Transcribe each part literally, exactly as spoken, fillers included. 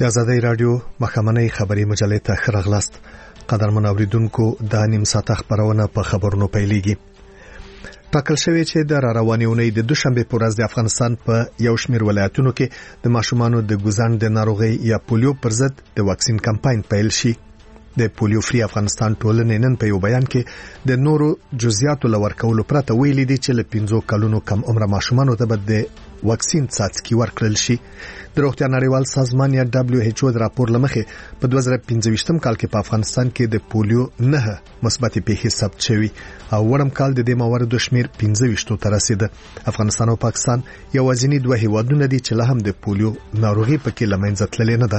د آزادۍ رادیو مخامنۍ خبري مجلې ته ښه راغلاست. قدرمن اوریدونکو، د نیم ساعته خبرونه په خبرونو پیلېږي. ټاکل شوی چې د راروانې اونۍ د دوشنبه په ورځ د افغانستان په یو شمېر ولایتونو کې د ماشومانو د ګوزن د ناروغۍ یا پولیو پر ضد د واکسین کمپاین پیل شي. د پولیو فری افغانستان ټولنې نن په یو بیان کې د نورو جزئیاتو لور کولو پرته ویلي دي چې له پنځو کلونو کم عمر ماشومانو ته به د واکسین څاڅکي ورکړل شي. د روغتیا نړیوال سازمان یا دبليو ایچ او د راپور لمخې په دوه زره پنځه کال کې په افغانستان کې د پولیو نه مثبت پیښې ثبت شوي او وړم کال د دې مواردو شمیر پنځه ته رسیده. افغانستان او پاکستان یوازینی دوه هیوادونه دي چې له هم د پولیو ناروغي پکې لمنځه تللې نه ده.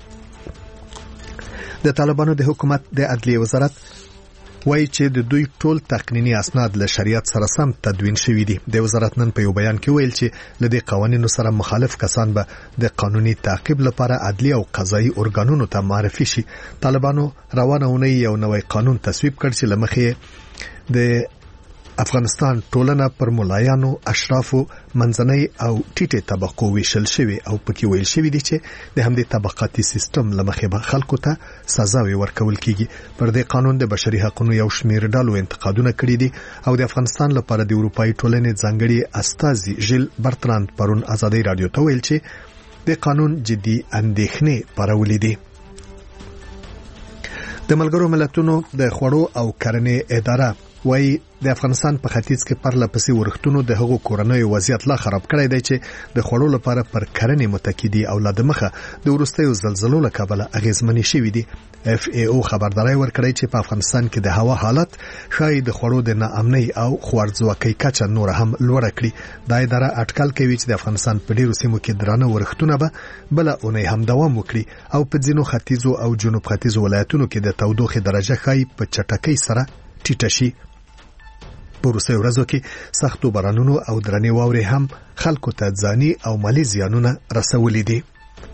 د طالبانو د حکومت د عدلیه وزارت وایي چې د دوی ټول تقنینی اسناد له شریعت سره سم تدوین شوي دي. د وزارت نن په یو بیان کې ویل چې له دې قوانینو سره مخالف کسان به د قانوني تعقیب لپاره عدلیه او قضایي ارګانونو ته معرفي شي. طالبانو روانه اونۍ یو نوی قانون تصویب کړ چې لمخې د افغانستان ټولنه پر ملایانو، اشرافو، منځنۍ او ټیټه طبقو ویشل شوی او پکې ویل شوی دي چې د همدې طبقاتي سیستم لمخې به خلکو ته سزاوي ورکول کیږي. پر دې قانون د بشري حقوقو یو شمېر ډلو انتقادونه کړي دي او د افغانستان لپاره د اروپאי ټولنې ځانګړي استازي ژیل برتراند پرون آزادۍ رادیو ته ویل چې د قانون جدي اندېښنې پارولې دي. د ملګرو ملتونو د خوړو او کرنې اداره وای د افغانستان په ختیځ کې پرله پسې ورښتونو د هغو کورنۍ وضعیت لا خراب کړی دی چې د خوړو لپاره پر کرنې متکي او لا د مخه د وروستیو زلزلو له کبله اغیزمنې شوې دي. اف ای او خبرداري ورکړی چې په افغانستان کې د هوا حالت ښایي د خوړو د ناامنۍ او خوارځواکۍ کچه نور هم لوړه کړي. دا اداره اټکل کوي چې د افغانستان په ډیرو سیمو کې درانه ورښتونه به بل اونۍ هم دوام وکړي او په ځینو ختیځو او جنوب ختیځو ولایتونو کې د تودوخې درجه ښایي په چټکۍ سره ټیټه شي. په وروستیو ورځو کې سختو بارانونو او درنې واورې هم خلکو ته ځاني او مالي زیانونه رسولي دي.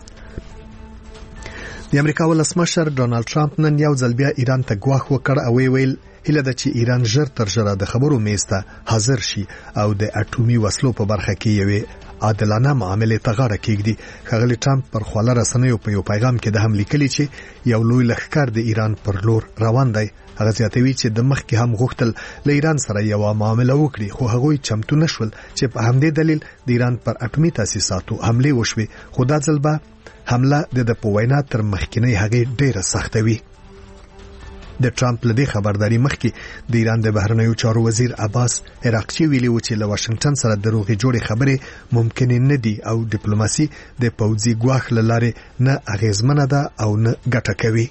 د امریکا ولسمشر ډونالد ټرمپ نن یو ځل بیا ایران ته ګواښ وکړ او ویل هیله ده چې ایران ژر تر ژره د خبرو میز ته حاضر شي او د اټومي وسلو په برخه کې یوې عادلانه معاملې ته غاړه کېږدي. ښاغلي ټرمپ پر خواله رسنیو په یو پیغام کې د هم لیکلي چې یو لوی لښکر د ایران پر لور روان دی. هغه زیاتوي چې د مخکې هم غوښتل له ایران سره یو معامله وکړي خو هغوی چمتو نشول چې په همدې دلیل د ایران پر اټومي تاسیساتو حمله وشوي. خو دا ځل به حمله د په وینا تر مخکینی هغه ډیره سخته وي. د ټرمپ له دې خبرداري مخکې د ایران د بهرنیو چارو وزیر عباس عراقچي ویلي و چې له واشنگټن سره د روغې جوړې خبرې ممکن نه دي او ډیپلوماسي د پوځي ګواښ له لارې نه اغیزمنه ده او نه ګټه کوي.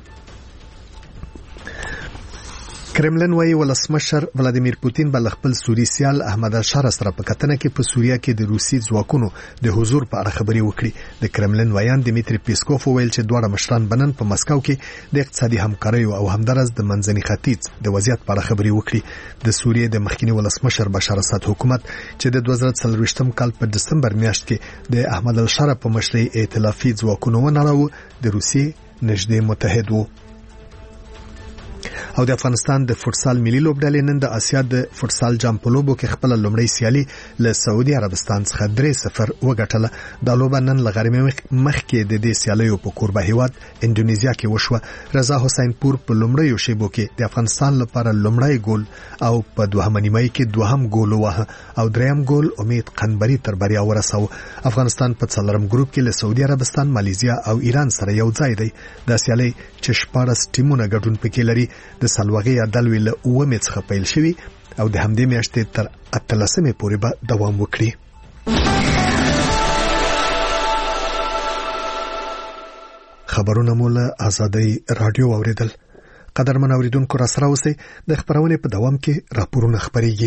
کرملن وايي ولسمشر ولادیمیر پوتین بل خپل سوری سیال احمد شاه سره په کتنه کې په سوریه کې د روسي ځواکونو د حضور په اړه خبرې وکړي. د کرملن وایان دمیتری پیسکوف ویل چې دواړه مشران بنن په مسکو کې د اقتصادي همکارۍ او همدارس د منځني ختیځ د وضعیت په اړه خبرې وکړي. د سوریې د مخکنی ولسمشر بشار اسد حکومت چې د دوه زره څلوېښت کال په دسمبر میاشت کې د احمد الشاه په مشرۍ ائتلافي ځواکونو ونړاوه د روسي نږدې متحد وو. او د افغانستان د فوتسال ملي لوبډلې نن د اسیا د فوتسال جام په لوبو کې خپل لومړی سیالي له سعودي عربستان څخه درې صفر وګټله. د لوبه نن لغرمه مخکې د دې سیالیو په کوربه هیواد انډونیزیا کې وشوه. رضا حسین پور په لومړیو شیبو کې د افغانستان لپاره لومړی ګول او په دوهمه نیمه کې دوهم ګول ووهه او دریم ګول امید قنبري تر بریا ورساوه. افغانستان په څلورم ګروپ کې له سعودي عربستان، ماليزیا او ایران سره یو ځای دی. د سیالي چې شپږ ټیمونه ګډون پکې لري د سلوغي عدل ویل اومه څخه پیل شوی او د همدې میاشتې تر اتلسمه پورې به دوام وکړي. خبرونه مولا آزادۍ رادیو اوریدل. قدرمن اوریدونکو را سره اوسئ. د خبرونه په دوام کې راپورونه خبريږي.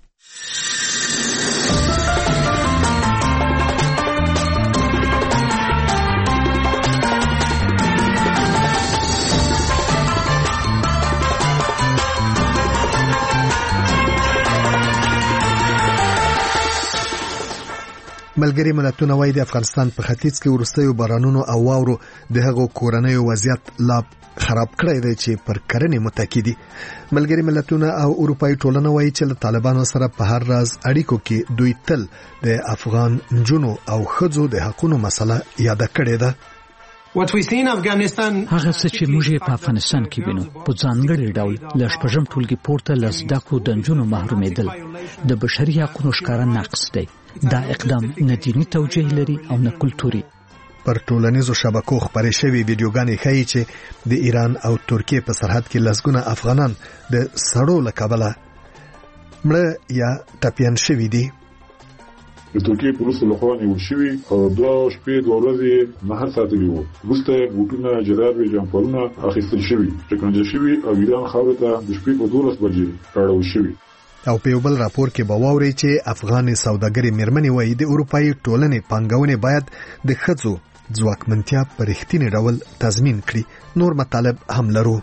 ملګری ملتونه وايي د افغانستان په ختیځ کې ورستیو بارانونو او واورو د هغو کورنیو وضعیت لا خراب کړی دی چې پر کرنې متکی دي. ملګری ملتونه او اروپאי ټولنه وايي چې له طالبانو سره په هر راز اړیکو کې دوی تل د افغان جنو او خځو د حقوقو مسله یاد کړې ده. هغه څه چې موږ په افغانستان کې وینو په ځانګړي ډول له شپږم ټولګي پورته له زده کړو د نجونو محرومېدل د بشري حقوقو ښکاره نقض دی. دا اقدام نه دیني توجیه لري او نه کلتوري. پر ټولنیزو شبکو خپرې شوې ویډیوګانې ښیي چې د ایران او ترکیې په سرحد کې لسګونه افغانان د سړو له کبله مړه یا ټپیان شوي دي. د ترکیې پولیسو لخوا نیول شوي او دوه شپې دوه ورځې مهار ساتلي وو. وروسته بوټونه، جرابې، جمپرونه اخیستل شوي، شکنجه شوي او ایران خاورې ته د شپې په دولس بجې راوړل شوي. او په یو بل راپور کې به واورئ چې افغان سوداګرې میرمنې وایي د اروپایي ټولنې پانګونې باید د ښځو ځواکمنتیا په رښتیني ډول تضمین کړي. نور مطالب هم لرو.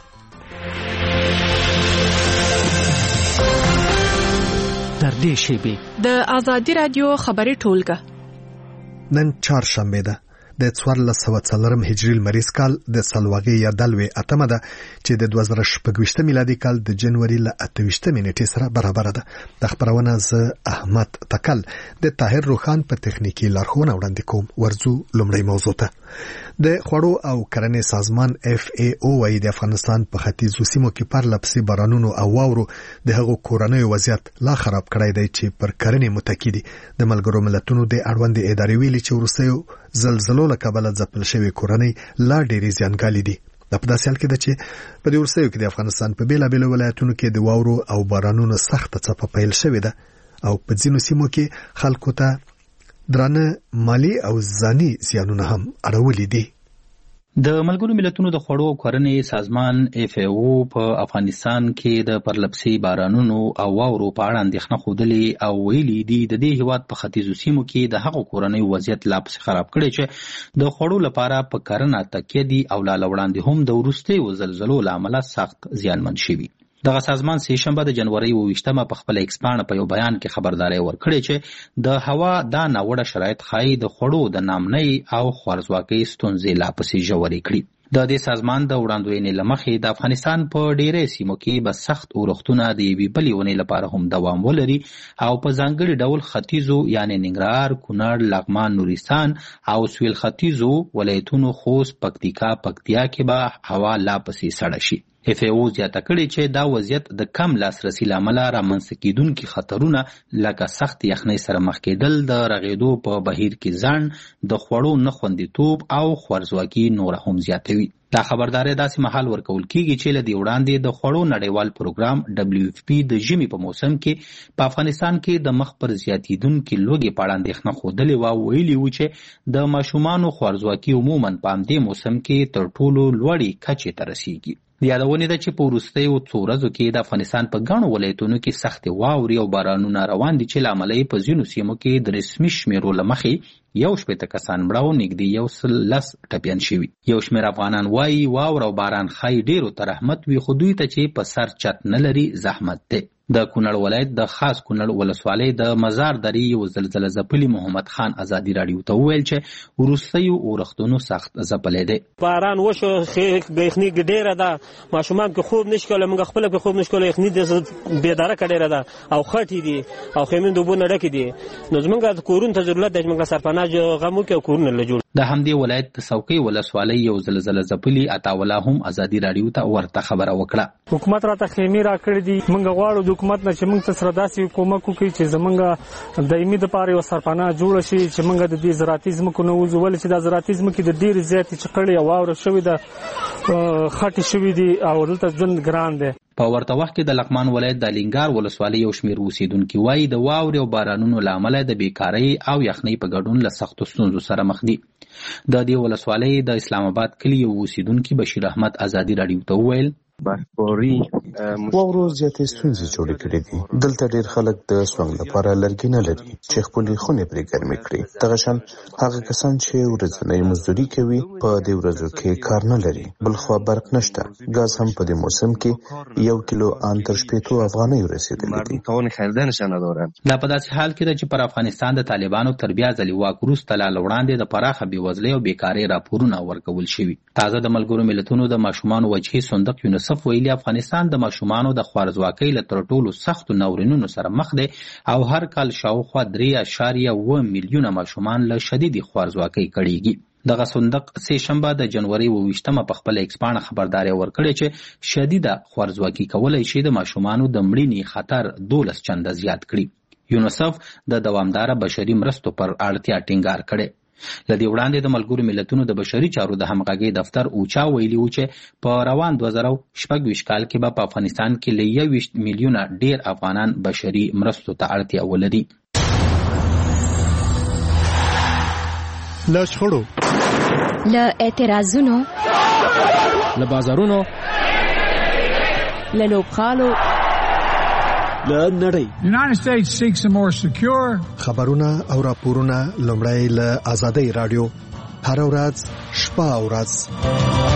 تر دې شیبې د آزادي رادیو خبري ټولګه نن چهارشنبه ده د څوارلس سوه څلورم هجري لمریز کال د سلواغې یا دلوې اتمه ده چې د دوه زره شپږ میلادي کال د جنوري له اته ویشتمې نیټې سره برابر ده. د خبرونه زه احمد تکل د طاهر روخان په تخنیکی لارښوونه وړاندې کوم. ورځو لومړی موضوع ته. د خوړو او کرنې سازمان اف ای او وايي د افغانستان په ختیځو سیمو کې پرلپسې بارانونو او واورو د هغو کورنیو وضعیت لا خراب کړی دی چې پر کرنې متکی دي. د ملګرو ملتونو د اړوند ادارې ویلي چې وروستیو زلزلو له کبله ځپل شوې کورنۍ لا ډېرې زیانګالې دي. دا په داسې حال کې ده چې په دې وروستیو کې د افغانستان په بېلابېلو ولایتونو کې د واورو او بارانونو سخته څپه پیل شوې ده او په ځینو سیمو کې خلکو ته درانه مالی او ځاني زیانونه هم اړولي دي. د ملګرو ملتونو د خوړو او کرنې سازمان اف ای او په افغانستان کې د پرلپسې بارانونو او واورو په اړه اندېښنه ښودلې او ویلي دي د دې هېواد په ختیځو سیمو کې د هغو کورنیو وضعیت لا پسې خراب کړی چې د خوړو لپاره په کرنه تکیه دي او لا له وړاندې هم د وروستیو زلزلو له امله سخت زیانمن شوي. دغه سازمان سه شنبه د جنوري اوویشتمه په خپل ایکس پاڼه په یو بیان کې خبرداري ورکړې چې د هوا دا ناوړه شرایط ښایي د خوړو د نامنۍ او خوارځواکۍ ستونزې لا پسې ژورې کړي. د دې سازمان د وړاندوینې له مخې د افغانستان په ډېرې سیمو کې به سخت اورښتونه د یوې بلې اونۍ لپاره هم دوام ولري او په ځانګړي ډول ختیځو یعنې ننګرهار، کونړ، لغمان، نورستان او سویل ختیځو ولایتونو خوست، پکتیکا، پکتیا کې به هوا لا پسې سړه شي. اف ای او زیاته کړې چې دا وضعیت د کم لاسرسي له امله رامنځته کېدونکي خطرونه لکه سخت یخنۍ سره مخ کېدل، د رغېدو په بهیر کې ځنډ، د خوړو نه خوندیتوب او خوارځواکي نوره هم زیاتوي. دا خبرداری داسې مهال ورکول کیږي چې له دې وړاندې د خوړو نړیوال پروګرام ډبلیو اف پی د ژمي په موسم کې په افغانستان کې د مخ پر زیاتېدونکي لوږې په اړه اندېښنه ښودلې وه او ویلي وو چې د ماشومانو خوارځواکي عموماً په همدې موسم کې تر ټولو لوړې کچې ته رسیږي. یادونه ده چې په وروستیو څو ورځو کې د افغانستان په ګڼو ولایتونو کې سختې واورې او بارانونه روان دي چې له امله یې په ځینو سیمو کې د رسمي شمیرو له مخې یو شپېته کسان مړه او نږدې یو سل لس ټپیان شوي. یو شمېر افغانان وایي واوره او باران ښایي ډېرو ته رحمت وي، خو دوی ته چې په سر چت نه لري زحمت دی. د کونړ ولایت د خاص کونړ ولسوالۍ د مزار درې یو زلزله ځپلي محمد خان ازادي راډیو ته وویل چې وروستیو اورښتونو سخت ځپلی دی. باران وشو، یخني ډېره ده، ماشومان کې خوب نشي کولی، موږ خپله کې خوب نشي کولی، یخني بېدارکه ډېره ده او خټې دي او خیمې د اوبو نه ډکې دي. نو زموږ کورونو ته ضرورت دی چې موږ سرپناه غم وکړو او کورونه له جوړ. د همدې ولایت د څوکۍ ولسوالۍ یو زلزله ځپلي عطاوالله هم ازادي راډیو ته ورته خبره وکړه. حکومت راته خیمې راکړې دي، موږ غواړو د حکومت نه چې موږ ته سره داسې کومک وکړي چې زموږ دایمي دپاره یوه سرپناه جوړه شي چې موږ د دې زراعتي ځمکو نه وځو، ولې چې دا زراعتي ځمکې د ډېرې زیاتې چقړې او واوره شوې ده، خټې شوي دي او دلته ژوند ګران دی. په ورته وخت کې د لغمان ولایت د الینګار ولسوالۍ یو شمېر اوسېدونکي وایي د واورې او بارانونو له امله د بیکارۍ او یخنۍ په ګډون له سختو ستونزو سره مخ دي. د دې ولسوالۍ د اسلام آباد کلي یو اوسېدونکي بشیر احمد ازادي راډیو ته وویل برفباري واورو زیاتې ستونزې جوړې کړې دي. دلته ډېر خلک د سونګ لپاره لرګي نه لري چې خپلې خونې پرې ګرمې کړي. دغه شان هغه کسان چې ورځنۍ مزدوري کوي په دې ورځو کې کار نه لري. بلخوا برق نشته. ګاز هم په دې موسم کې یو کیلو ان تر شپېتو افغانیو رسېدلی دي. دا په داسې حال کې ده چې پر افغانستان د طالبانو تر بیا ځلې واک وروسته لا له وړاندې د پراخه بېوزلۍ او بېکارۍ راپورونه ورکول شوي. تازه د ملګرو ملتونو د ماشومانو وجهي صندوق یونیسف ویلي افغانستان د ماشومانو د خوارځواکۍ له تر ټولو سختو ناورینونو سره مخ دی او هر کال شاوخوا درې اعشاریه اوه میلیونه ماشومان له شدیدې خوارځواکۍ کړېږي. دغه صندوق سه شنبه د جنوري اوویشتمه په خپل ایکس پاڼه خبرداري ورکړې چې شدیده خوارځواکي کولای شي د ماشومانو د مړینې خطر دولس چنده زیات کړي. یونیسف د دوامداره بشري مرستو پر اړتیا ټینګار کړي. لدې وړاندې د ملګرو ملتونو د بشري چارو د همغږۍ دفتر اوچا ویلي و چې په روان دوه زره شپږ ویشت کال کې به په افغانستان کې له یوویشت میلیونه ډیر افغانان بشري مرستو ته اړتیا ولري. له شخړو، له اعتراضونو، له بازارونو، له لوبغالو، له نړۍ. United States seeks a more secure. خبرونه او راپورونه لومړی له آزادۍ رادیو هر ورځ شپه او ورځ.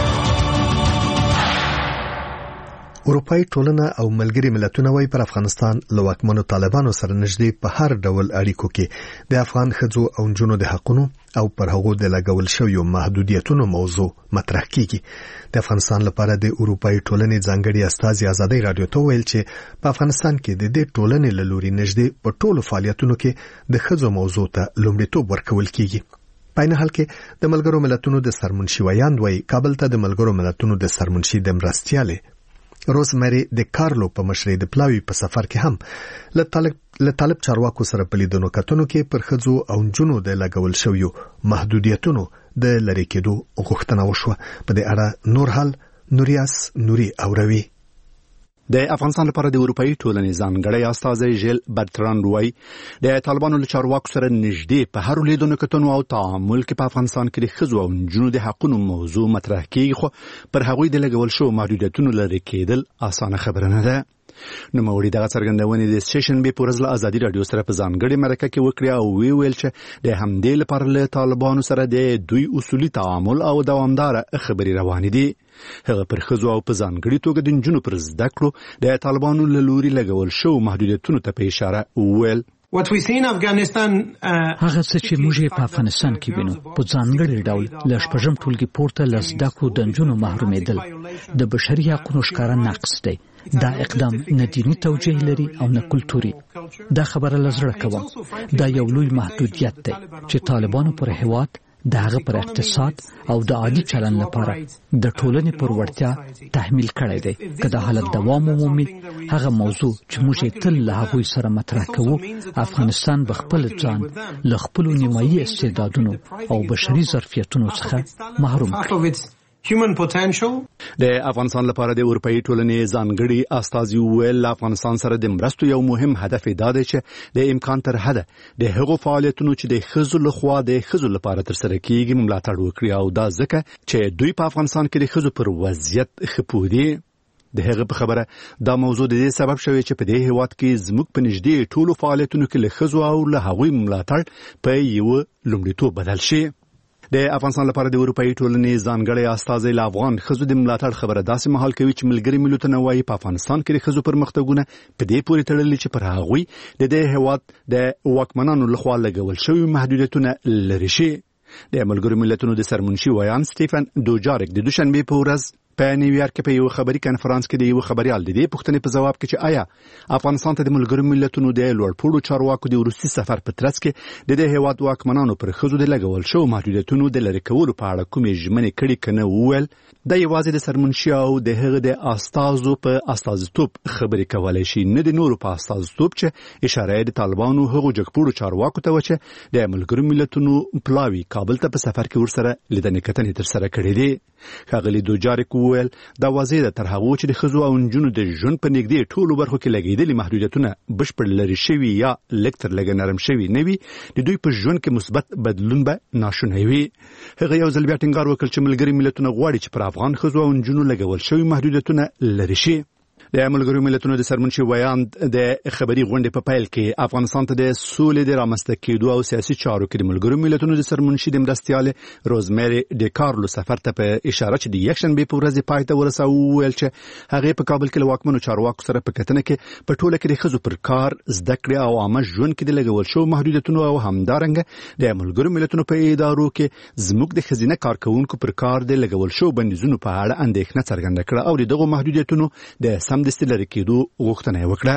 اروپای ټولنه او ملګری ملتونه وايي پر افغانستان له واکمنو طالبانو سره نږدې په هر ډول اړیکو کې د افغان ښځو او نجونو د حقوقو او پر هغو د لګول شویو محدودیتونو موضوع مطرح کیږي. د افغانستان لپاره د اروپای ټولنې ځانګړي استازي آزادۍ رادیو ته ویل چې په افغانستان کې د دې ټولنې له لوري نږدې په ټولو فعالیتونو کې د ښځو موضوع ته لومړیتوب ورکول کیږي. په نه حال کې د ملګرو ملتونو د سرمنشي ویاند وایي کابل ته د ملګرو ملتونو د سرمنشي د مرستیالې روزمری د کارلو په مشرۍ د پلاوی په سفر کې هم له طالب له طالب چارواکو سره په لیدنو کتنو کې پر ښځو او نجونو د لګول شویو محدودیتونو د لری کېدو غوښتنه وشوه. په دې اړه نور حال نوریاس نوري اوروي. د افغانستان لپاره د اروپאי ټولنې ځانګړی استازی ژیل برتراند وایي د طالبانو له چارواکو سره نږدې په هر لیدنو کتنو او تعامل کې په افغانستان کې د ښځو او نجونو د حقوقو موضوع مطرح کیږي، خو پر هغوی د لګول شویو محدودیتونو لرې کېدل اسانه خبره نه ده. نوموړي دغه څرګندونې د سیشن بي پر ځل ازادي رادیو سره په ځانګړي مرکه کې وکړه او وی ویل چې د همدې لپاره له طالبانو سره د دوی اصولي تعامل او دوامدار خبري روان دي. هغه پر ښځو او په ځانګړي توګه د نجونو پر زده کړو د طالبانو له لوري لګول شویو محدودیتونو ته په اشاره وویل. What we see in Afghanistan هغه څه چې موږ په افغانستان کې وینو په ځانګړي ډول ل شپږم ټولګي پورته لسدا کو دنجونو محرومېدل د بشري حقوقو ښکارا نقص دی. دا اقدام نه دیني توجیه لري او نه کلتوري. دا خبره لزړه کوم دا یو لوی محدودیت دی چې طالبانو پر هواد د هغه پر اقتصاد او د عادي چلن لپاره د ټولنې پر وړتیا تحمیل کړی دی. که دا حالت دوام ومومي هغه موضوع چې موږ تل له هغوی سره مطرح کوو افغانستان به خپل ځان له خپلو نیمایي استعدادونو او بشري ظرفیتونو څخه محروم کړي. human potential د افغانستان لپاره د اروپאי ټولنې ځانګړي استازي ویل افغانستان سره د مرستو یو مهم هدف دا دی چې د امکان تر حده د هغو فعالیتونو چې د ښځو لخوا د ښځو لپاره ترسره کیږي ملاتړ وکړي او دا ځکه چې دوی په افغانستان کې د ښځو پر وضعیت ښه پوهیږي. د هغه په خبره دا موضوع د دې سبب شوی چې په دې هیواد کې زموږ په نږدې ټولو فعالیتونو کې له ښځو او له هغوی ملاتړ په یو لومړیتوب بدل شي. د افغانستان لپاره د اروپאי ټولنې ځانګړي استازی له افغان ښځو د ملاتړ خبره داسې مهال کوي چې ملګري ملتونه وايي په افغانستان کې د ښځو پرمختګونه په دې پورې تړلي چې پر هغوی د دې هیواد د واکمنانو لخوا لګول شوي محدودیتونه لرې شي. د ملګرو ملتونو د سرمنشي ویان سټیفن دوجارک د دوشنبه په ورځ په نیویارک کې په یو خبري کانفرنس کې د یو خبريال د دې پوښتنې په جواب کې چې آیا افغانستان ته د ملګرو ملتونو د لوړپوړو چارواکو د روسي سفر په ترڅ کې د دې هیواد واکمنانو پر ښځو د لګول شو محدودیتونو د لری کولو په اړه کومې ژمنې کړي کنه وویل د یوازې د سرمنشي او د هغه د استازو په استازیتوب خبرې کولای شي نه د نورو په استازیتوب چې اشاره د طالبانو هغو جګپوړو چارواکو ته و چې د ملګرو ملتونو پلاوی کابل ته په سفر کې ورسره لیدنې کتنې تر سره کړې دي. ښاغلي دوجارک وویل دا واضح ده تر هغه چې د ښځو او نجونو د ژوند په نږدې ټولو برخو کې لګېدلي محدودیتونه بشپړ لرې شوي یا لږ تر لږه نرم شوي نه وي د دوی په ژوند کې مثبت بدلون به ناشونی وي. هغه یو ځل بیا ټینګار وکړ چې ملګري ملتونه غواړي چې پر افغان ښځو او نجونو لګول شوي محدودیتونه لرې شي. د ملګرو ملتونو د سرمنشي ویاند د خبري غونډې په پیل کې افغانستان ته د سولې د رامنځته کېدو او سیاسي چارو کې د ملګرو ملتونو د سرمنشي د مرستیالې روزمری د کارلو سفر ته په اشاره چې د یکشنبه په ورځ پای ته ورساو ویل چې هغه په کابل کې له واکمنو چارواکو سره په کتنه کې په ټوله کې د ښځو پر کار زده کړې او عامه ژوند کې د لګول شو محدودیتونو او همدارنګه د ملګرو ملتونو په ادارو کې زموږ د خزینه کارکونکو پر کار د لګول شو بندیزونو په اړه اندېښنه څرګنده کړه او دغه محدودیتونو د سم د ستلری کېدو غوښتنه وکړه.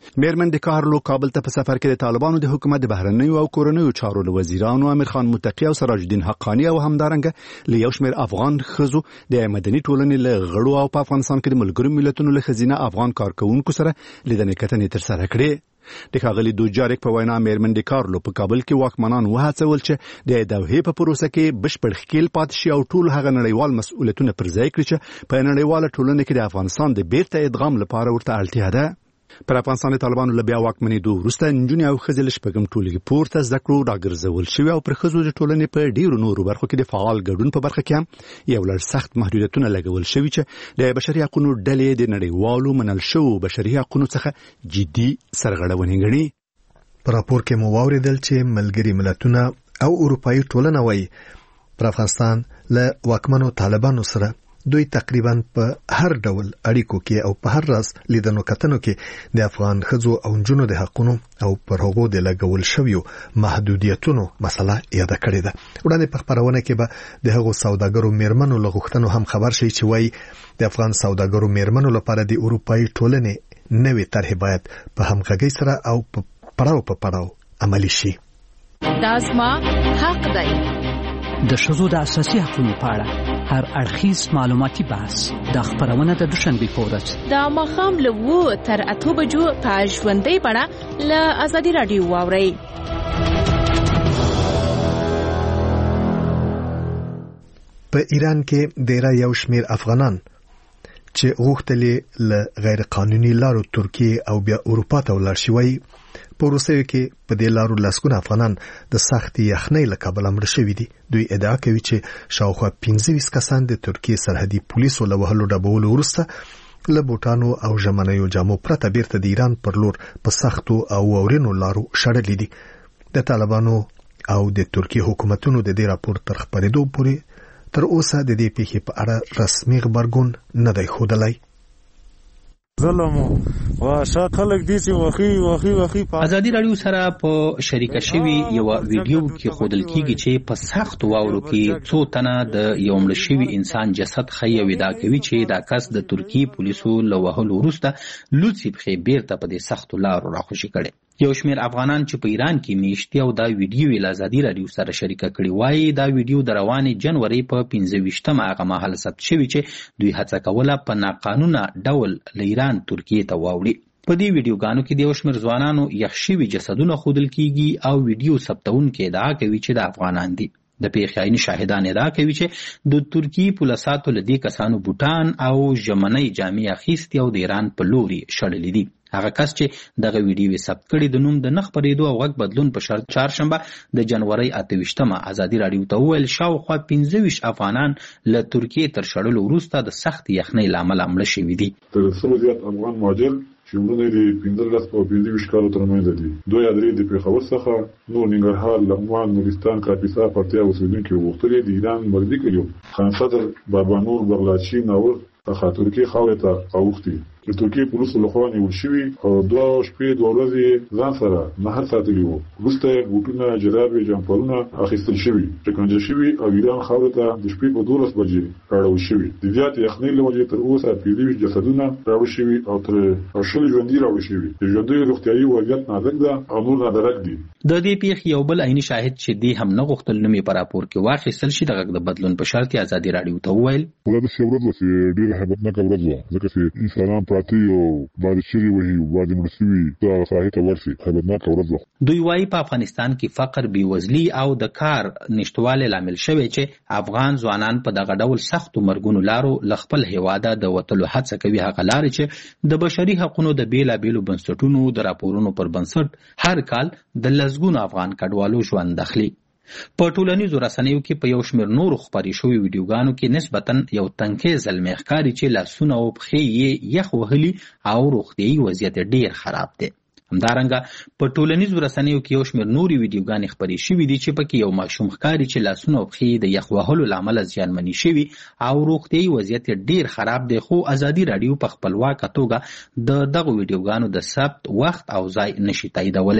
میرمن د کارلو کابل ته په سفر کې د طالبانو د حکومت د بهرنیو او کورنیو چارو له وزیرانو امیر خان متقی او سراج الدین حقانی او همدارنګه له یو شمېر افغان ښځو د مدني ټولنې له غړو او په افغانستان کې د ملګرو ملتونو له خزینه افغان کارکونکو سره لیدنې کتنې ترسره کړې. د ښاغلي دوجارک په وینا میرمن د کارلو په کابل کې واکمنان وهڅول چې د دوحې په پروسه کې بشپړ ښکیل پاتې شي او ټول هغه نړیوال مسؤلیتونه پر ځای کړي چې په نړیواله ټولنه کې د افغانستان د بیرته ادغام لپاره ورته اړتیا ده. پر افغانستان طالبانو له بیا واکمنېدو وروسته نجونې او ښځې له شپږم ټولګي پورته زده کړو راګرځول شوي او پر ښځو د ټولنې په ډېرو نورو برخو کې د فعال ګډون په برخه کې هم یو لړ سخت محدودیتونه لګول شوي چې د بشري حقونو ډلې د نړیوالو منل شوو بشري حقونو څخه جدي سرغړونې ګڼي. په راپور کې مو واورېدل چې ملګري ملتونه او اروپایي ټولنه وایي پر افغانستان له واکمنو طالبانو سره دوی تقریبا په هر ډول اړیکو کې او په هر راز لیدنو کتنو کې د افغان ښځو او نجونو د حقونو او پر هغو د لګول شویو محدودیتونو مسله یاده کړې ده. وړاندې په خبرونه کې به د هغو سوداګرو میرمنو له غوښتنو هم خبر شي چې وایي د افغان سوداګرو میرمنو لپاره د اروپایي ټولنې نوې طرحې باید په همغږۍ سره او په پړاو په پړاو عملي شي. دا زما حق دی. د ښځو د اساسي حقوقو په اړه هر اړخیز معلوماتي بحث د خبرونه د دوشنبه په ورځ د ماښام له اوه تر اته بجو په ژوندۍ بڼه له ازادي رادیو واورئ. په ایران کې ډېر یو شمېر افغانان چې غوښتل له غیر قانوني لارو ترکیه او بیا اروپا ته ولاړ شي په روسیه کې په دې لارو لاسګونه افغانان د سخت یخنۍ له کبله مړه شوي دي. دوی ادعا کوي چې شاوخوا پنځه ویشت کسان د ترکیه سرحدي پولیسو له وهلو ډبولو وروسته له بوټانو او ژمنیو جامو پرته بیرته د ایران پر لور په سختو او واورینو لارو شړلي دي. د طالبانو او د ترکیه حکومتونو د دې راپور تر خپرېدو پورې تر اوسه د دې پیښې په اړه رسمي غبرګون نه دی ښودلی. ظلم واشه خلک دي چې وخی وخی وخی ازادي رادیو سره په شریکه شوی یو ویډیو کې خودل کیږي چې په سخت واورو کې څو تنه د یو مړ شوی انسان جسد خي ودا کوي چې دا کس د ترکی پولیسو له وهلو وروسته لوڅي په بیرته په دې سخت لارو راخوشي کړي. یو شمیر افغانان چې په ایران کې میشتي او دا ویډیو له ازادي رادیو سره شریکه کړي وایي دا ویډیو د روانې جنوري په پنځه ویشتمه هغه مهال ثبت شوی چې دوی هڅه کوله په ناقانونه ډول له ایران ترکیه ته واوړي. په دې ویډیوګانو کې د یو شمیر ځوانانو یخ شوي جسدونه ښودل کیږي او ویډیو ثبتونکي ادعا کوي چې د افغانان دي. د پیښې عیني شاهدان ادعا کوي چې د ترکیه پولیساتو له دې کسانو بوټان او ژمنۍ جامې اخیستې او د ایران په لوري شړلې دي. هغه کس چې دغه ویډیو ثبت کړي د نوم د نخ پرېدو او غږ بدلون په شرط چهارشنبه د جنوري اته ویشتمه ازادي رادیو ته وویل شاوخوا پنځه ویشت افغانان له ترکیه تر شړلو وروسته د سخت یخنۍ له امله مړه شوي دي. تر څو زیات افغان مهاجر چې عمرونه یې پنځلس او پنځه ویشت کالو ترمنځ دي. دوی درې د پېښور څخه نور ننګرهار، لغمان، نورستان، کاپیسا، پکتیا اوسېدونکي غوښتل دي ایران مرګي کړي. خان صدر، بابانور، بغلاشي، ناور څخه ترکیه خاورې ته اوښتي. د ترکیه پولیسو لخوا نیول شوي او دوه شپې دوه ورځې ځان سره مهر ساتلي وو. وروسته یې بوټونه، جرابې، جمپرونه اخیستل شوي، شکنجه شوي او ایران خاورې ته د شپې په دولس بجې راوړل شوي. د زیاتې یخنۍ له وجې تر اوسه پنځه ویشت جسدونه راوړل شوي او تر شل ژوندي راوړل شوي. د ژوندیو روغتیایي وضعیت نازک ده او نور نادرک دي. د دې پیښې یو بل عیني شاهد چې دی هم نه غوښتل نوم یې په راپور کې واخیستل شي د غږ د بدلون په شرط ازادي رادیو ته وویل ولې د ورځ وسې ډېر هیبتناکه ورځ وه ځکه چې انسانان پراته یو باندې شری وهي باندې مرسوي دا ساحه ته ورسي هیبتناکه ورځ وه. دوی وايي په افغانستان کې فقر، بیوزلي او د کار نشټواله لامل شوی چې افغان ځوانان په دغه ډول سختو مرګونو لارو ل خپل هیواده د وټلو هڅه کوي. هغه لارې چې د بشري حقوقو د بیلابېلو بنسټونو د راپورونو پر بنسټ هر کال د لسګونو افغان کډوالو ژوند داخلي. په ټولنیزو رسنیو کې په یو شمېر نورو خپرې شوي ویډیوګانو کې نسبتاً یو تنکۍ زلمی ښکاري چې لاسونه او پښې یې یخ وهلي او روغتیایي وضعیت ډېر خراب دی. همدارنګه په ټولنیزو رسنیو کې یو شمېر نورې ویډیوګانې خپرې شوي دي چې پکې یو ماشوم ښکاري چې لاسونه او پښې د یخ وهلو له امله زیانمنې شوي او روغتیایي وضعیت ډېر خراب دی. خو ازادي راډیو په خپلواکه توګه د دغو ویډیوګانو د ثبت وخت او ځای نشي تاییدولی.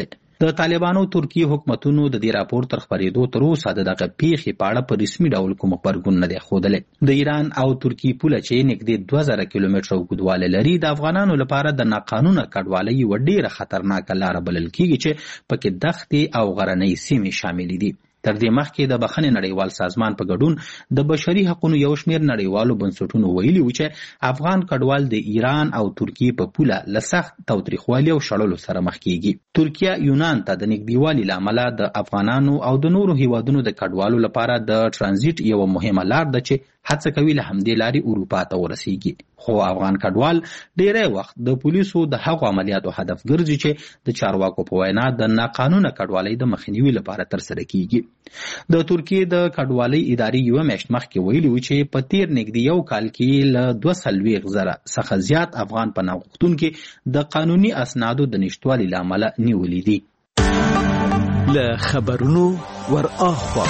د طالبانو ترکی حکومتونو د دې راپور تر خبرېدو تر اوسه د دغه پیښې په اړه په رسمي ډول کوم خبرګون نه دی ښودلی. د ایران او ترکی پوله چې نږدې دوه زره کیلومتره اوږدوالی لري د افغانانو لپاره د ناقانونه کډوالۍ یوه ډېره خطرناکه لاره بلل کیږي چې پکې دښتې او غرنۍ سیمې شاملې دي. تر دې مخکې د بخښنې نړیوال سازمان په ګډون د بشري حقوقو یو شمېر نړیوالو بنسټونو ویلي وو چې افغان کډوال د ایران او ترکیې په پوله له سخت تاوتریخوالي او شړلو سره مخ کیږي. ترکیه یونان ته د نږدېوالي له امله د افغانانو او د نورو هیوادونو د کډوالو لپاره د ټرانزیټ یوه مهمه لار ده چې هڅه کوي له همدې لارې اروپا ته ورسیږي. خو افغان کډوال ډیری وخت د پولیسو د هغو عملیاتو هدف ګرځي چې د چارواکو په وینا د ناقانونه کډوالۍ د مخنیوي لپاره ترسره کیږي. د ترکیې د کډوالۍ ادارې یوه میاشت مخکې ویلي وو چې په تیر نږدې یو کال کې له دوه څلوېښت زره څخه زیات افغان پناه غوښتونکي د قانوني اسنادو د نشتوالي له امله نیولي دي. له خبرونو ور اخوا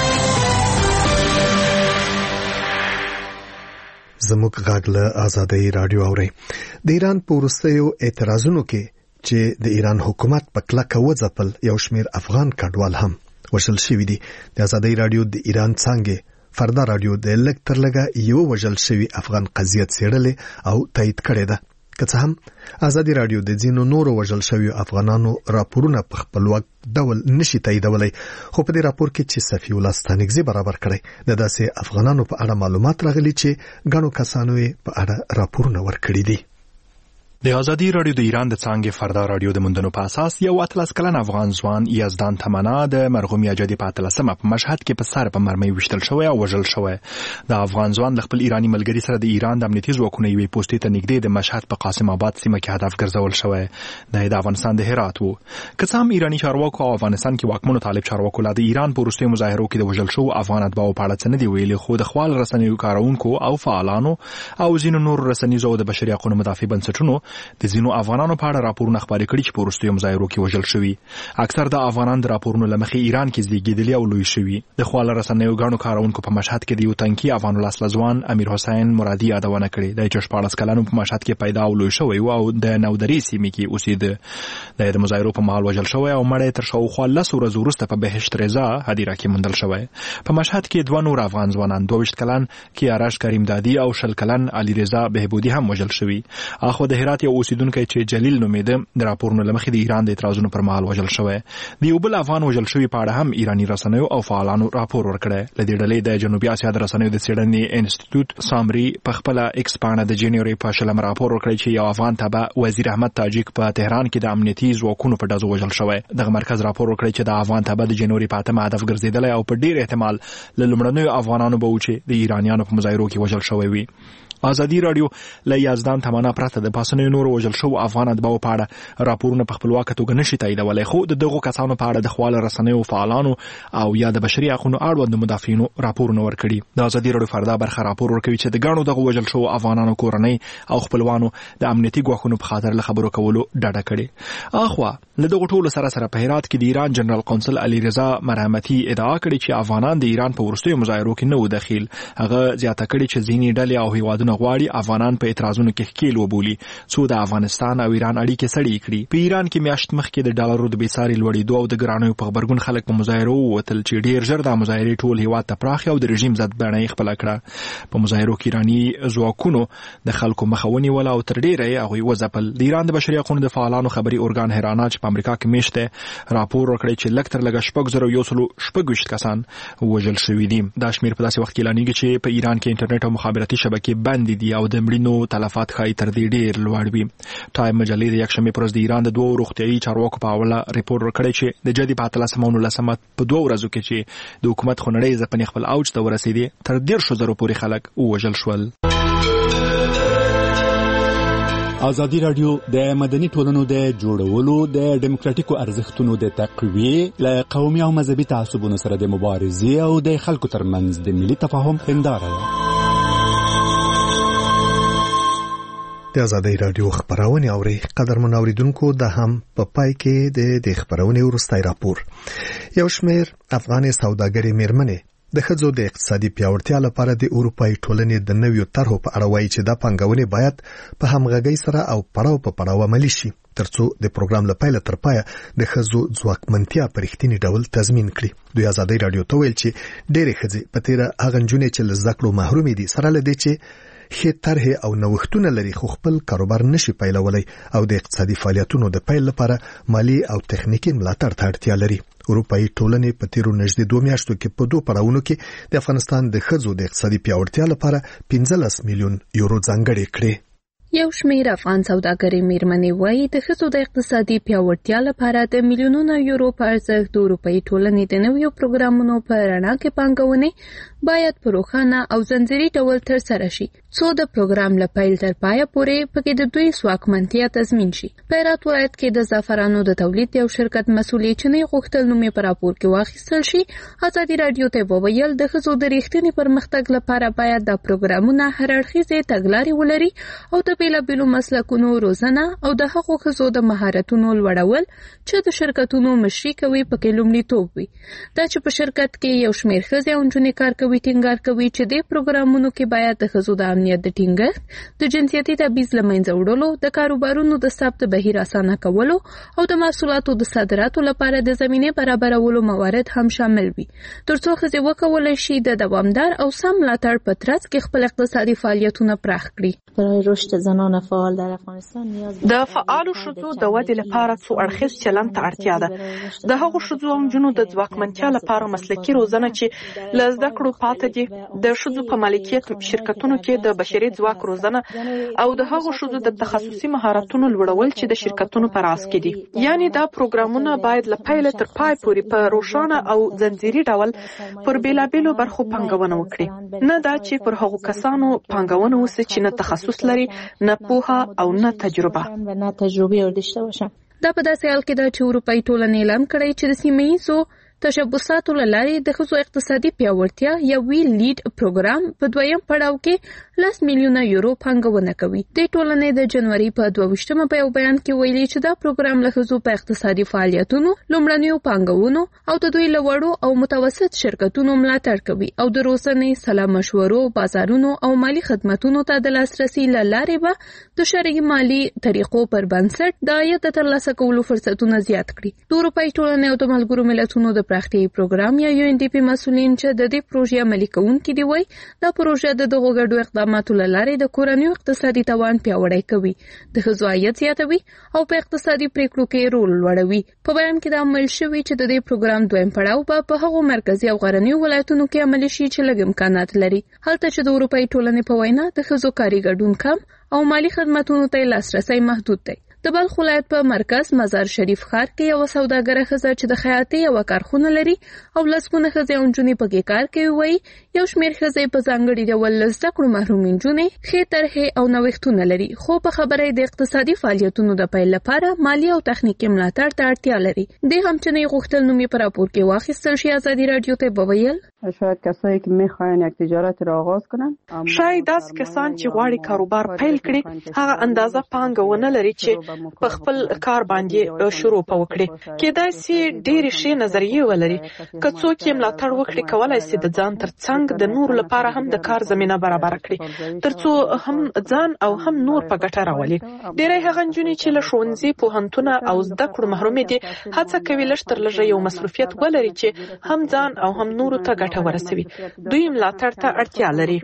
زموږ غږ له آزادۍ رادیو اوري. د ایران په وروستیو اعتراضونو کې چې د ایران حکومت په کلکه وځپل یو شمېر افغان کډوال هم وژل شوي دي. د آزادۍ رادیو د ایران څانګې فردا رادیو د لږ تر لږه یو وژل شوي افغان قضیه څېړلې او تایید کړې ده. که څه هم آزادۍ رادیو د ځینو نورو وژل شویو افغانانو راپورونه په خپلواک ډول نشي تاییدولی، خو په دې راپور کې چې صفي الله ستانکزي برابر کړی د داسې افغانانو په اړه معلومات راغلي چې ګڼو کسانو یې په اړه راپورونه ورکړي دي. د آزادی رادیو د ایران د څانګې فردا رادیو د موندنو په اساس یو اتلس کلن افغان ځوان یزدان تمنا د مرحوم اجدادي په اتلسمه په مشهد کې په سر په مرمۍ وشتل شوی او وژل شوی. د افغان ځوان د خپل ایرانی ملګری سره د ایران د امنیتي ځواکونو یوې پوستې ته نږدې د مشهد په قاسم آباد سیمه کې هدف ګرځول شوی. د افغانستان د هرات وو. که څه هم ایرانی چارواکو او افغانستان کې واکمنو طالب چارواکو لا د ایران په وروستیو مظاهرو کې د وژل شوو افغان اتباعو په اړه څه نه دي ویلي، خو د خپل رسنیو کارونکو او فعالانو او ځینو نور رسنیزو د بشري حقوقو مدافع بنسټونو د ځینو افغانانو په اړه راپورونه خپاره کړي چې په وروستیو مظاهرو کې وژل شوي. اکثر د افغانان د راپورونو لمخې ایران کې زیږیدلي او لوی شوي. د خپل رسنیو غاڼو کارونکو په مشهد کې د یو تنکي افغان ولسمشر امیر حسین مرادي یادونه کړې د چې شپاړس کلنو په مشهد کې پیدا او لوی شوی او د نودري سیمې کې اوسېده. د مظاهرو په مهال وژل شوی او مړی تر شاوخوا لس ورځې وروسته په بهشت رضا هدیره کې موندل شوی. په مشهد کې دوه نور افغان ځوانان دوه ویشت کلن کیارش کریم دادی او شل کلن علي رضا بهبودي هم وژل شوی. اخو د هرات یو اوسیدونکو چې جلیل نومېده د راپورونو لمخې د ایران د اعتراضونو پر مهال وژل شوی. د یو بل افغان وژل شوی په اړه هم ایرانی رسنیو او فعالانو راپور ورکړی. له دې ډلې د جنوبي اسیا د رسنیو د څېړنې انسټیټیوټ سامري په خپل ایکس پاڼه د جنوري په شلم راپور ورکړی چې یو افغان تبع وزیر احمد تاجک په تهران کې د امنیتي ځواکونو په ډزو وژل شوی. دغه مرکز راپور ورکړی چې د افغان تبع د جنوري په اتمه هدف ګرځېدلی او په ډیر احتمال له لومړنیو افغانانو به و چې د ایرانیانو په مظاهرو کې وژل شوی وي. آزادی رادیو له یزدان تمنا پرته د پاسنیو نورو وژل شوو افغان اتباعو په اړه راپورونه په خپلواکه توګه نشي تاییدولی، خو د دغو کسانو په اړه د خپل رسنیو فعالانو او یا د بشري حقوقو اړوند مدافعینو راپورونه ورکړي. د آزادی رادیو فردا برخه راپور ورکوي چې د ګڼو دغو وژل شوو افغانانو کورنۍ او خپلوانو د امنیتي ګواښونو په خاطر له خبرو کولو ډډه کړې. اخوا له دغو ټولو سره سره په هرات کې د ایران جنرال قونسل علي رضا مرحمتي ادعا کړې چې افغانان د ایران په وروستیو مظاهرو کې نه و دخیل. هغه زیاته کړې چې ځینې ډلې او هیوادونه غواړي افغانان په اعتراضونو کې ښکیل وبولي څو د افغانستان او ایران اړیکې سړې کړي. په ایران کې میاشت مخکې د ډالرو د بېساري لوړېدو او د ګرانیو په غبرګون خلک په مظاهرو ووتل چې ډېر ژر د مظاهرې ټول هیواد ته پراخې او د رژیم ضد بڼه یې خپله کړه. په مظاهرو کې ایراني ځواکونو د خلکو مخه ونیوله او تر ډېره یې هغوی وځپل. د ایران د بشري حقوقو د فعالانو خبري ارګان هرانا چې په امریکا کې میشت دی راپور ورکړی چې لږ تر لږه شپږ زره یو سلو شپږ ویشت کسان وژل شوي دي. دا شمېر په داسې وخت کې اعلانېږي چې په ایران کې انټرنیټ او مخابراتي شبکې بندې دي او د مړینو تلفات ښایي تر دې ډېر لوړ وي. ټایم مجلې د یکشنبې پر ورځ د ایران د دوو روغتیایي چارواکو په حواله ریپورټ ورکړی چې د جدي په اتلسمه او نولسمه په دوو ورځو کې چې د حکومت خونړۍ ځپنې خپل اوج ته ورسېدې تر دېرشو زرو پورې خلک ووژل شول. آزادی رادیو د مدني ټولنو د جوړولو د دیموکراتیکو ارزښتونو د تقویې له قومي او مذهبي تعصبونو سره د مبارزې او د خلکو ترمنځ د ملي تفاهم هنداره ده. د آزادۍ رادیو خبرونه اوري قدرمن اوریدونکو د هم په پای کې د د خبرونه ورستای راپور. یو شمېر افغان سوداګري میرمنې د ښځو د اقتصادي پیاوړتیا لپاره د اروپאי ټولنې د نویو طرحو په اړه وایي چې دا پانګونې باید په همغږۍ سره او پړاو په پړاو عملي شي ترڅو د پروګرام لپاره تر پایه د ښځو ځواکمنتیا په رښتینی ډول تضمین کړي. دوی ازادي رادیو ته ویل چې ډېرې ښځې په تیر هغه نجونې چې له زده کړو محرومې دي سره لدې چې ښه طرحې او نوښتونه لري خو خپل کاروبار نشي پیلولای او د اقتصادي فعالیتونو د پیل لپاره مالی او تخنیکی ملاتړ ته اړتیا لري. اروپאי ټولنې په تیرو نږدې دوه میاشتو کې په دوه پړاوونو کې د افغانستان د ښځو د اقتصادي پیاوړتیا لپاره پنځلس میلیون یورو ځانګړي کړي. یو شمېر افغان سوداګرۍ میرمنې وایي د ښځو د اقتصادي پیاوړتیا لپاره د میلیونونو یورو په ارزښت د اروپאי ټولنې د نویو پروګرامونو په رڼا کې پانګونې باید په روښانه او ځنځیري ډول ترسره شي څو د پروګرام له پیل تر پایه پورې پکې د دوی ځواکمنتیا تضمین شي. په هرات ولایت کې د زعفرانو د تولید یو شرکت مسؤلې چې نه غوښتل نوم یې په راپور کې واخیستل شي ازادي رادیو ته وویل د ښځو د رښتینې پرمختګ لپاره باید د پروګرامونو هر اړخیزې تګلارې ولري او د بیلابیلو مسلکونو روزنه او د هغو ښځو د مهارتونو لوړول چې د شرکتونو مشري کوي پکې لومړیتوب وي. دا چې په شرکت کې یو شمېر ښځې او نجونې کار کوي ټینګار کوي چې د پروګرامونو کې باید د ښځو د امنیت د ټینګښت د جنسیتي تبعیض له منځه وړلو د کاروبارونو د ثبت بهیر اسانه کولو او د محصولاتو د صادراتو لپاره د زمینې برابرولو موارد هم شامل وي ترڅو ښځې وکولای شي د دوامدار او سم ملاتړ په ترڅ کې خپل اقتصادي فعالیتونه پراخ کړي. برای رشد زنان فعال در افغانستان نیاز د فعالو ښځو د ودې لپاره څو اړخیز چلند ته اړتیا ده. د هغو ښځو او نجونو د ځواکمنتیا لپاره مسلکي روزنه چې له زده کړو پاتې دي، د ښځو په مالکیت شرکتونو کې د بشري ځواک روزنه او د هغو ښځو د تخصصي مهارتونو لوړول چې د شرکتونو په راس کې دي. یعنی دا پروګرامونه باید له پیله تر پای پورې په روښانه او ځنځیري ډول پر بیلابیلو برخو پانګونه وکړي، نه دا چې پر هغو کسانو پانګونه وسي چې نه تخصص لري، نه پوهه او نه تجربه. دا په داسې حال کې ده چې اروپאי ټولنې اعلان کړی چې د سیمه ییزو تشبثاتو له لارې د ښځو اقتصادي پیاوړتیا یا وی لیډ پروګرام په دویم پړاو کې لس میلیونه یورو پانګونه کوي. د ټولنې د جنوري په دوه ویشتمه په یو بیان کې ویلي چې دا پروګرام له ښځو په اقتصادي فعالیتونو، لومړنیو پانګونو او د دوی له وړو او متوسط شرکتونو ملاتړ کوي او د روزنې، سلا مشورو، بازارونو او مالی خدماتونو ته د لاسرسي له لارې به د شرعي مالی طریقو پر بنسټ د عاید د ترلاسه کولو فرصتونه زیات کړي. د اروپאי ټولنې او د ملګرو ملتونو د پراختیايي پروګرام یا یو ان ډي پی مسؤلین چې د دې پروژې عملي کوونکي دي وایي دا پروژه د دغو ګډو اقداماتو له لارې د کورنیو اقتصادي توان پیاوړی کوي، د ښځو عاید زیاتوي او په اقتصادي پریکړو کې رول لوړوي. په بیان کې دا عمل شوی چې د دې پروګرام دویم پړاو به په هغو مرکزي او غرنیو ولایتونو کې عملي شي چې لږ امکانات لري، هلته چې د اروپאי ټولنې په وینا د ښځو کاري ګډون کم او مالی خدماتونو ته لاسرسی محدود دی. د بلخ ولایت په مرکز مزار شریف ښار کې یو سوداګره ښځه چې د خیاطۍ یو کارخونه لري او لسګونه ښځې او نجونې پکې کار کوي وایي یو شمېر ښځې په ځانګړي ډول له زده کړو محرومې نجونې ښې طرحې او نوښتونه لري، خو په خبره د اقتصادي فعالیتونو د پیل لپاره مالی او تخنیکي ملاتړ ته اړتیا لري. د هم چې نه غوښتل نوم یې په راپور کې واخیستل شي. ازادي رادیو ته وویل شاید کسایی که میخواین یک تجارت را آغاز کنن، شاید داسې کسان چې غواړي کاروبار پیل کړي هغه اندازه پانګونه لري چې په خپل کار باندې شروع وکړي. کېدای شي ډېرې ښې نظریې ولري، که څوک یې ملاتړ وکړي کولای شي د ځان تر څنګ د نور لپاره هم د کار زمینه برابر کړي ترڅو هم ځان او هم نور په ګټه راولي. ډېری هغه نجونې چې له ښوونځي، پوهنتونه او زده کړو محرومې دي هڅه کوي لږ تر لږه یو مصروفیت ولري چې هم ځان او هم نورو ته ګټه ورسوي. دوی ملاتړ ته اړتیا لري.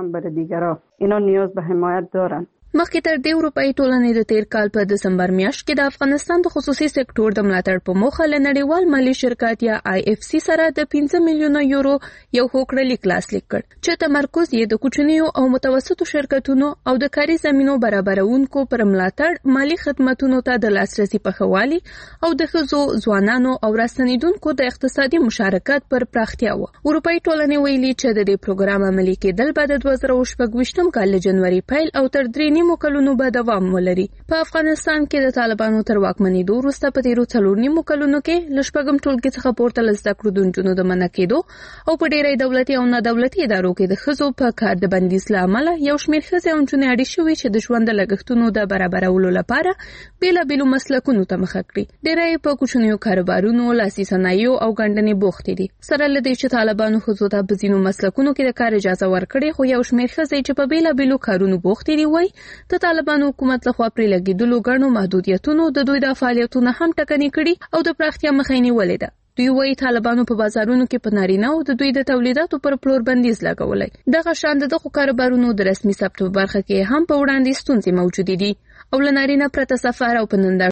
اینا نیاز به حمایت دارن. مخکې تر دې اروپאי ټولنې د تیر کال په دسمبر میاشت کې د افغانستان د خصوصي سکتور د ملاتړ په موخه له نړیوال مالي شرکت یا آی اف سی سره د پنځه میلیونه یورو یو هوکړه لاسلیک کړ چې تمرکز یې د کوچنیو او متوسطو شرکتونو او د کاري زمینو برابرونکو پر ملاتړ، مالي خدماتونو ته د لاسرسي پخوالي او د ښځو، ځوانانو او راستنیدونکو د اقتصادي مشارکت پر پراختیا و. اروپאי ټولنې ویلي چې د دې پروګرام عملي کېدل به د دوه زره شپږ ویشتم کال له جنوري پیل او تر درې نیمو کلونو به دوام ولري. په افغانستان کې د طالبانو تر واکمنېدو وروسته په تیرو څلور نیمو کلونو کې له شپږم ټولګي څخه پورته له زده کړو د نجونو د منع کېدو او په ډېری دولتي او نه دولتي ادارو کې د ښځو په کار د بندیز له امله یو شمېر ښځې او نجونې اړې شوې چې د ژوند د لګښتونو د برابرولو لپاره بېلابېلو مسلکونو ته مخه کړي. ډېری په کوچنیو کاروبارونو، لاسي صنایعو او ګنډنې بوختې دي. سره له دې چې طالبانو ښځو ته په ځینو مسلکونو کې د کار اجازه ورکړې، خو یو شمېر ښځې چې په بېلابېلو کارونو بوختې دي وایي د طالبانو حکومت لخوا پرې لګېدلو ګڼو محدودیتونو د دوی د فعالیتونو هم ټکنۍ کړي او د پراختیا مخه یې نیولې ده. دوی وایي طالبانو په بازارونو کې په نارینه او د دوی د تولیداتو پر پلور بندیز لګولی. دغه شان د دغو کاروبارونو د رسمي ثبت په برخه کې هم په وړاندې ستونزې موجودې دي او له نارینه پرته سفر او په ننداره